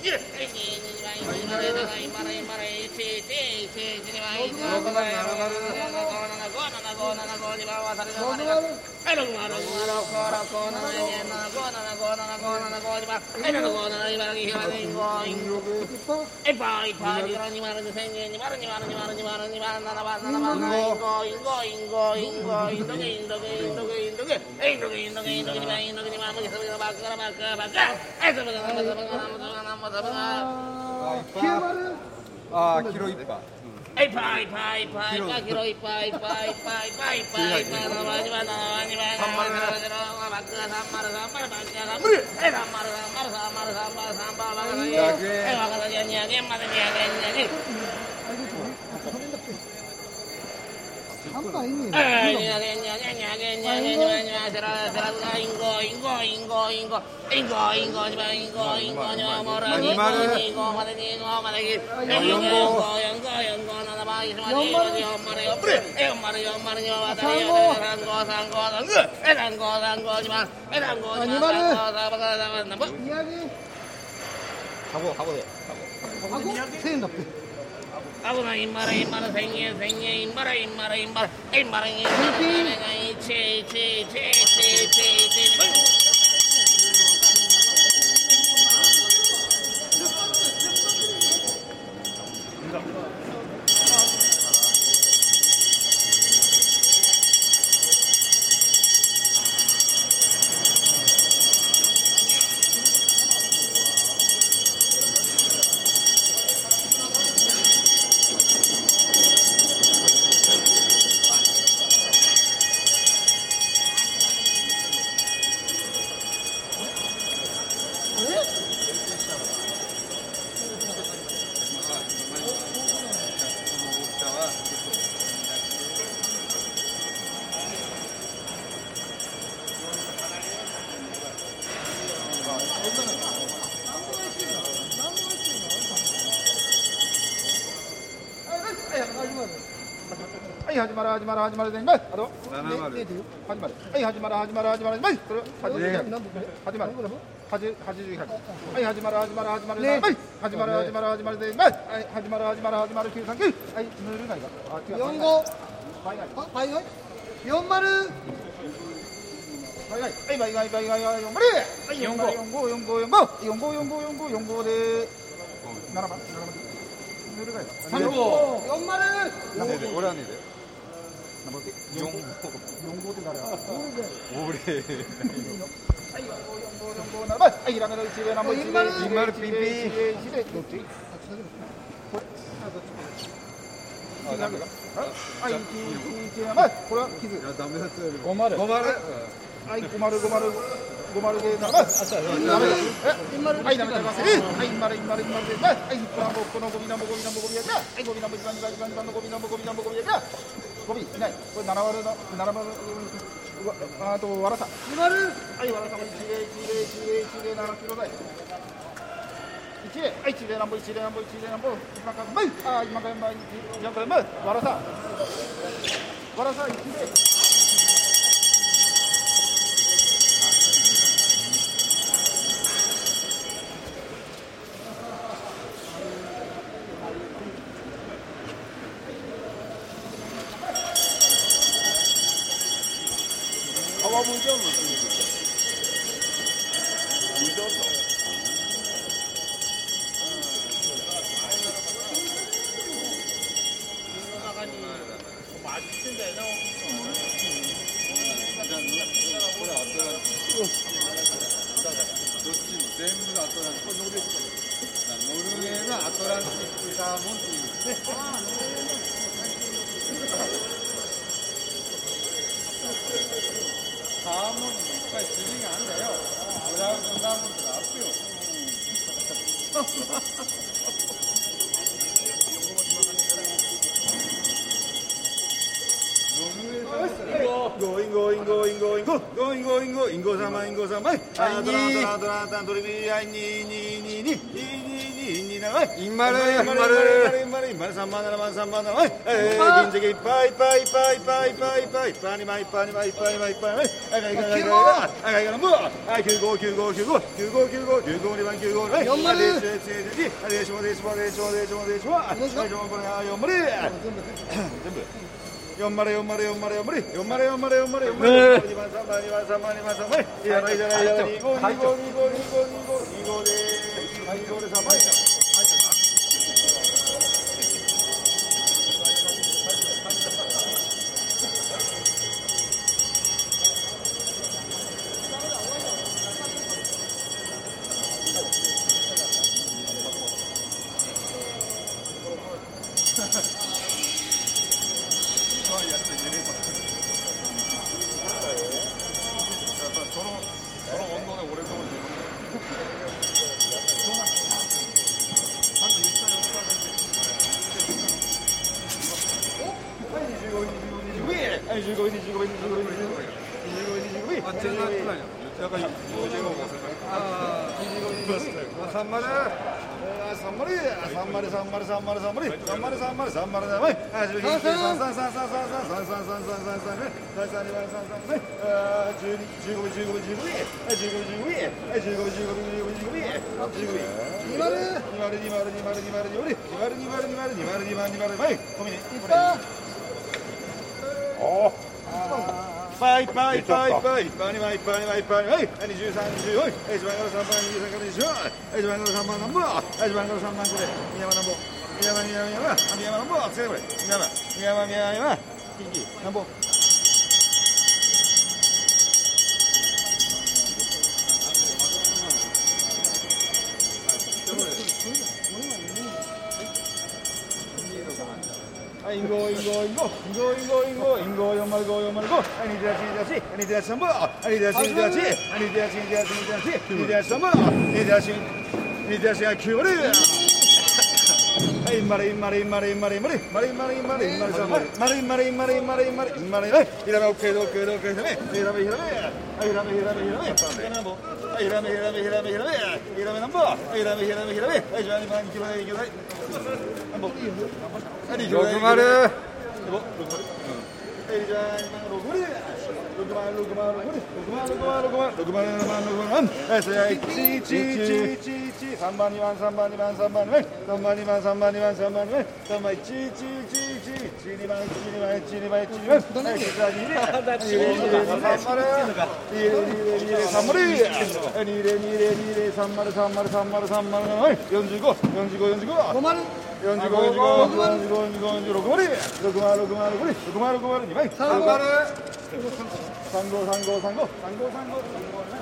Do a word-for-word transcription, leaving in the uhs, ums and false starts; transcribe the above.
ああ、キロいっぱい。 いっぱいいっぱいいっぱいいっぱいキロいっぱいいっぱいいっぱいいっぱいいっぱいいっぱいいっぱいなわにわなわにわなわにわなバックがさんまるさんまるバックがさんまるえさんまるさんまるさんまるさんまるさんまるバカだけえバカだけにゃげんまでにゃげんにゃげ半端いねえにゃげんにゃげんにゃげんにゃげんにゃげんにゃせらせらがインゴインゴインゴインゴインゴインゴにばインゴインゴにばもらにばにごまでにごまできよんごよんごよんごよんごななばいしまによんまるよんぶれよんまるよんまるにばわたりよさんごさんごさんごえさんごさんごにばえさんごにばさんごさんごさんご宮城箱、箱で。 せんえんだってあぶないんまるいんまるせんえんせんえんいんまるいんまるいんまるいんまるいんまるいんまるいちいちいちいちいちいちはい、始まる始まる始まるで、はい、あと、 ななまる。 始まる、はい、始まる始まる始まる、はい、これ、始まる、始まる、八十八、はい、始まる始まる始まる、はい、始まる始まる始まるで、はい、始まる始まる始まる九三九、はい、ぬるないか、あ、違う、四五、はいはい、はいはい、四丸、はいはい、はいはいはいはいはい、四丸、はい、四五四五四五四五四五四五四五四五で七番、七番。ぬるないか、三五、四丸、 俺はねで。四五。 四五って誰？ 俺。 はい、四五四五七番、はい、ラメの一でナンバー一で一で一で一でどっち？これ、あどっち？はい、一一一番、これは傷。 ダメだったよ。 五丸。五丸。はい、五丸五丸五丸で七番。ダメだ。え、はい、ダメだます。はい、丸丸丸で、はい、このこのゴミナンボゴミナンボゴミやじゃ、はい、ゴミナンボ一番二番二番のゴミナンボゴミナンボゴミやじゃ。ゴミいない。これ七割の七割あとわらさ。二割。はい、わらさも一例一例一例一例七キロ台。一例、はい、一例なんぼ一例なんぼ一例なんぼ。今から前、あ、今から前、今から前、わらさ。わらさ一例。 川向いちゃうのって言うけど。向いちゃうんだ。 中に混じってんだよな。 じゃあこれアトランティック。だからどっちも全部アトランティック。ノルウェーノルウェーのアトランティックサーモンっていう。サーモンにいっぱい種類があるんだよ。ブラウンサーモンとかあるよ。ゴーインゴーインゴーインゴーインゴーゴーインゴーインゴーインゴー様インゴー様はいドランドランドランドランドリビーはいにににににににになるインマルインマルインマルインマルインマルさんまんななまんさんまんななまんえー銀石いっぱいいっぱいいっぱいいっぱいいっぱいいっぱいいっぱいにまいいっぱいにまいいっぱいにまいいっぱいにまい赤いから赤いから赤いからもうはいきゅうごきゅうごきゅうごきゅうごきゅうごきゅうごにばんきゅうごはいよんまるでででででしもでしもでしもでしもでしもはいしもこれはよんまる全部四丸四丸四丸四丸四丸四丸四丸四丸二番三番二番三番二番三番いらないいらないいらない二五二五二五二五二五二五で二五で三番いっぱいいっぱいいっぱいいっぱいいっぱいいっぱいいっぱいいっぱいはい二十三二十はい一番から三番二十三から二十はい一番から三番なんぼ一番から三番これ宮山なんぼ宮山宮山宮山宮山なんぼつけこれ宮山宮山宮山キキなんぼインゴインゴインゴインゴインゴインゴインゴ四丸五四丸五二十八二十八二十八三本二十八二十八二十八二十八二十八二十八三本二十八二十八が九丸はい丸い丸い丸い丸い丸い丸い丸い丸い丸い三丸丸い丸い丸い丸い丸い丸いはいひらめオッケーオッケーオッケーひらめひらめひらめはいひらめひらめひらめはいひらめひらめひらめひらめひらめなんぼひらめひらめひらめはいじゃあ二番二キロ二キロなんぼ六丸えじゃあ今六丸六丸六丸六丸六丸六丸六丸六丸六丸六丸えそれは一一一一一三番二番三番二番三番二番三番二番三番二番三番二番三番一一一一一二番一二番一二番一二番はいじゃあ二で二で二で三丸二で二で二で三丸二で二で二で三丸三丸三丸三丸はい四十五四十五四十五五丸四十五四十五四十五四十五四十五四十六丸六丸六丸六丸六丸六丸二枚三丸三号三号三号三号三号三号